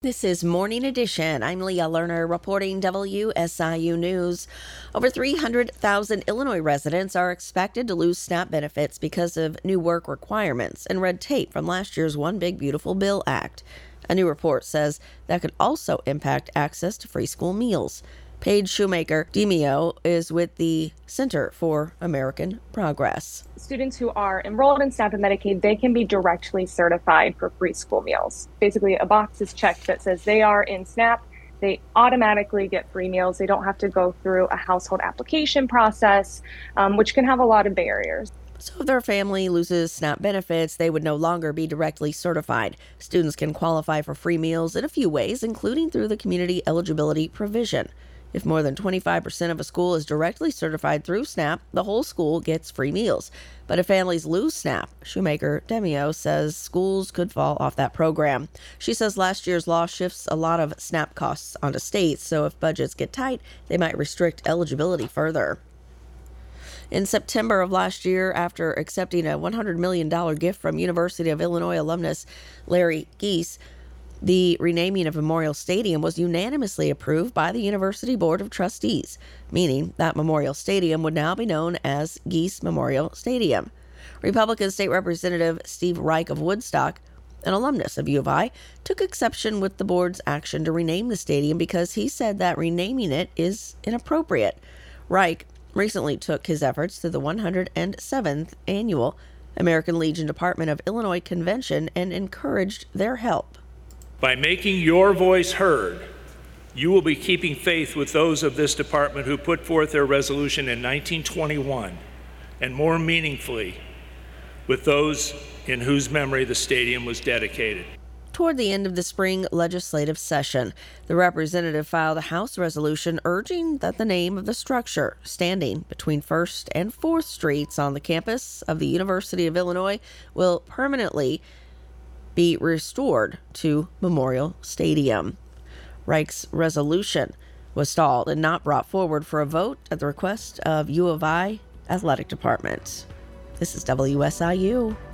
This is Morning Edition. I'm Leah Lerner reporting WSIU News. Over 300,000 Illinois residents are expected to lose SNAP benefits because of new work requirements and red tape from last year's One Big Beautiful Bill Act. A new report says that could also impact access to free school meals. Paige Shoemaker-Demio is with the Center for American Progress. Students who are enrolled in SNAP and Medicaid, they can be directly certified for free school meals. Basically, a box is checked that says they are in SNAP. They automatically get free meals. They don't have to go through a household application process, which can have a lot of barriers. So if their family loses SNAP benefits, they would no longer be directly certified. Students can qualify for free meals in a few ways, including through the community eligibility provision. If more than 25% of a school is directly certified through SNAP, the whole school gets free meals. But if families lose SNAP, Shoemaker-Demio says schools could fall off that program. She says last year's law shifts a lot of SNAP costs onto states, so if budgets get tight, they might restrict eligibility further. In September of last year, after accepting a $100 million gift from University of Illinois alumnus Larry Gies, the renaming of Memorial Stadium was unanimously approved by the University Board of Trustees, meaning that Memorial Stadium would now be known as Gies Memorial Stadium. Republican State Representative Steve Reich of Woodstock, an alumnus of U of I, took exception with the board's action to rename the stadium because he said that renaming it is inappropriate. Reich recently took his efforts to the 107th Annual American Legion Department of Illinois Convention and encouraged their help. By making your voice heard, you will be keeping faith with those of this department who put forth their resolution in 1921, and more meaningfully, with those in whose memory the stadium was dedicated. Toward the end of the spring legislative session, the representative filed a House resolution urging that the name of the structure standing between 1st and 4th Streets on the campus of the University of Illinois will permanently be restored to Memorial Stadium. Reich's resolution was stalled and not brought forward for a vote at the request of U of I Athletic Department. This is WSIU.